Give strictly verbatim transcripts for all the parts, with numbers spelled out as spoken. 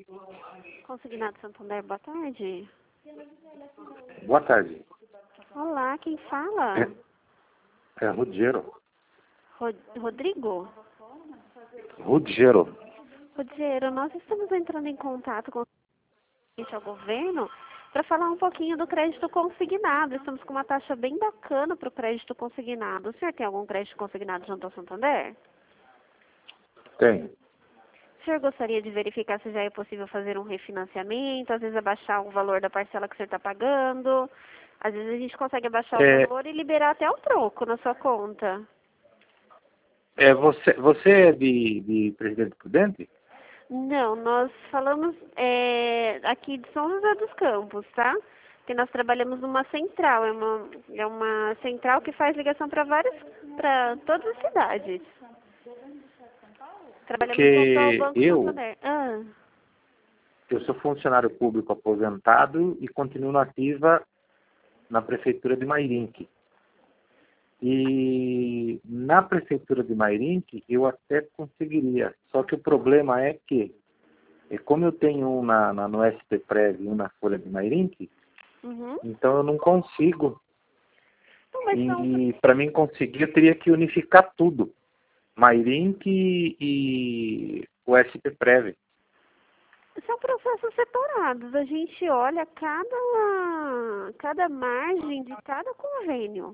Consignado Santander, boa tarde. Boa tarde. Olá, quem fala? É, é Ruggiero. Rod Rodrigo? Ruggiero. Rogério, nós estamos entrando em contato com o governo para falar um pouquinho do crédito consignado. Estamos com uma taxa bem bacana para o crédito consignado. O senhor tem algum crédito consignado junto ao Santander? Tem. O senhor gostaria de verificar se já é possível fazer um refinanciamento, às vezes abaixar o valor da parcela que o senhor está pagando? Às vezes a gente consegue abaixar É, o valor e liberar até o troco na sua conta. é você, você é de, de Presidente Prudente? Não, nós falamos é, aqui de São José dos Campos, tá? Que nós trabalhamos numa central, é uma, é uma central que faz ligação para várias, para todas as cidades. Trabalhamos junto ao Porque Banco eu, Santander. Ah, eu sou funcionário público aposentado e continuo na ativa na Prefeitura de Mairinque. E na Prefeitura de Mairinque eu até conseguiria, só que o problema é que, é como eu tenho um na, na, no S P Prev e um na Folha de Mairinque, uhum. então eu não consigo. Não, mas são, E para mim conseguir eu teria que unificar tudo. Mairinque e o S P Prev. são processos separados. A gente olha cada, cada margem de cada convênio.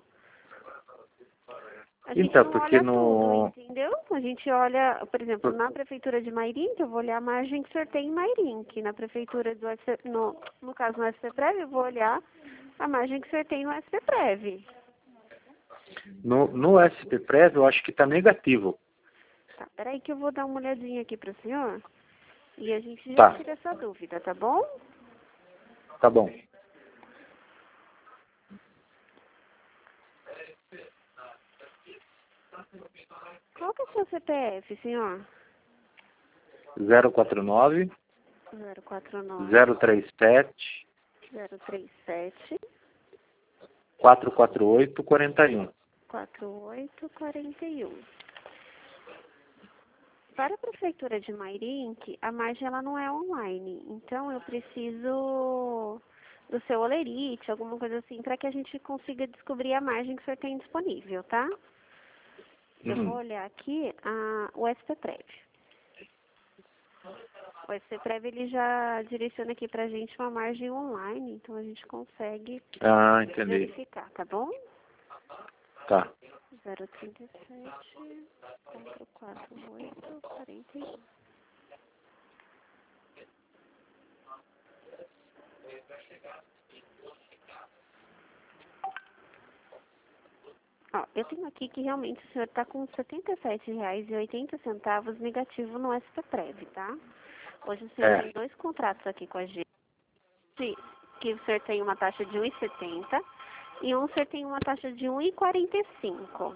A gente Então, não porque olha no... tudo, entendeu? A gente olha, por exemplo, na prefeitura de Mairinque, eu vou olhar a margem que o senhor tem em Mairinque. Na prefeitura do S P, no, no caso no S P Prev, eu vou olhar a margem que o senhor tem no S P Prev. No, no S P Prev eu acho que está negativo. Tá, peraí que eu vou dar uma olhadinha aqui para o senhor e a gente já Tá, tira essa dúvida, tá bom? tá bom. Qual que é o seu C P F, senhor? zero quatro nove, zero quatro nove, zero três sete, zero três sete, quatro quatro oito, quatro um. quatro oito quatro um. Para a Prefeitura de Mairinque, a margem ela não é online, então eu preciso do seu olerite, alguma coisa assim, para que a gente consiga descobrir a margem que o senhor tem disponível, tá? Eu Uhum. vou olhar aqui a, o S P Prev. O S P Prev ele já direciona aqui para a gente uma margem online, então a gente consegue Ah, entendi. verificar, tá bom? Tá. zero trinta e sete, quatro quatro oito, quarenta e um. Ó, eu tenho aqui que realmente o senhor está com setenta e sete reais e oitenta centavos negativo no S P Prev, tá? Hoje o senhor É. tem dois contratos aqui com a gente, que o senhor tem uma taxa de um e setenta e um o senhor tem uma taxa de um e quarenta e cinco.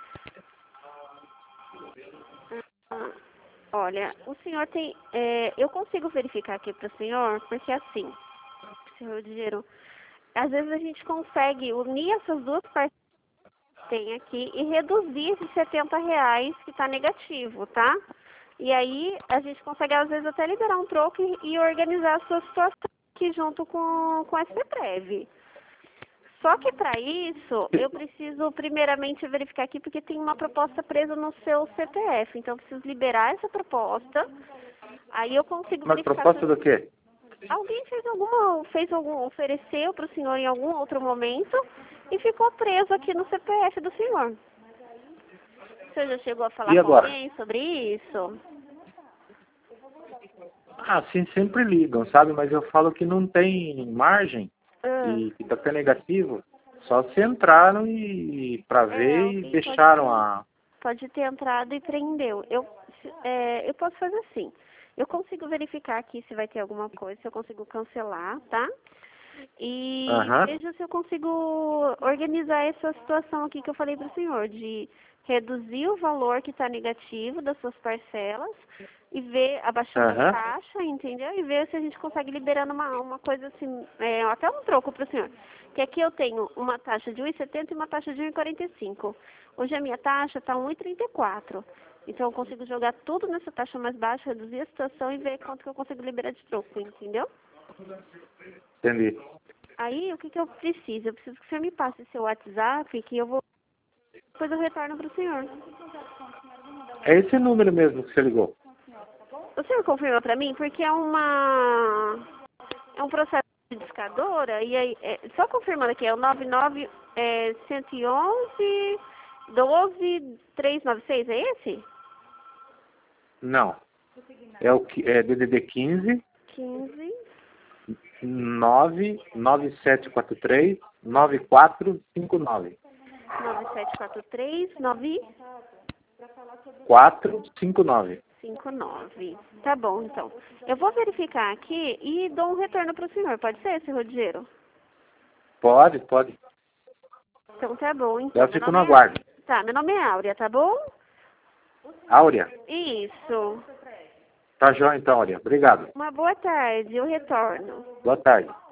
Ah, olha, o senhor tem, é, eu consigo verificar aqui para o senhor, porque assim, senhor Dinheiro, às vezes a gente consegue unir essas duas partes que tem aqui e reduzir esses setenta reais que está negativo, tá? E aí a gente consegue às vezes até liberar um troco e, e organizar a sua situação aqui junto com, com a S P Prev. Só que para isso, eu preciso primeiramente verificar aqui, porque tem uma proposta presa no seu C P F. Então, eu preciso liberar essa proposta. Aí eu consigo Mas verificar proposta se do quê? alguém fez alguma, fez algum, ofereceu para o senhor em algum outro momento e ficou preso aqui no C P F do senhor. O senhor já chegou a falar E com agora? alguém sobre isso? Ah, sim, sempre ligam, sabe? Mas eu falo que não tem margem Ah, e que está até negativo. Só se entraram e para é, ver e alguém pode deixaram ter, a... pode ter entrado e prendeu. Eu, se- é, eu posso fazer assim. Eu consigo verificar aqui se vai ter alguma coisa, se eu consigo cancelar, tá? E Aham. veja se eu consigo organizar essa situação aqui que eu falei para o senhor, de reduzir o valor que está negativo das suas parcelas e ver, abaixando a Aham. taxa, entendeu? E ver se a gente consegue liberando uma, uma coisa assim, é, até um troco para o senhor. Que aqui eu tenho uma taxa de um e setenta e uma taxa de um e quarenta e cinco. Hoje a minha taxa está um e trinta e quatro. Então eu consigo jogar tudo nessa taxa mais baixa, reduzir a situação e ver quanto que eu consigo liberar de troco, entendeu? Entendi. Aí o que, que eu preciso? Eu preciso que o senhor me passe seu WhatsApp, que eu vou. Depois eu retorno para o senhor. É esse número mesmo que você ligou. O senhor confirma para mim? Porque é uma. É um processo de discadora, e aí, é, só confirmando aqui, é o nove nove é, um um um doze trezentos e noventa e seis, é esse? Não. É o que é D D D quinze, quinze, nove nove sete quatro três, nove quatro cinco nove. nove sete quatro três, nove quatro cinco nove. cinco nove. Tá bom, então. Eu vou verificar aqui e dou um retorno para o senhor. Pode ser, senhor Rogério? Pode, pode. Então tá bom, então. Eu Meu fico nome no é... aguardo. Tá, meu nome é Áurea, tá bom? Áurea? Isso. Tá joia então, Áurea. Obrigado. Uma boa tarde, eu retorno. Boa tarde.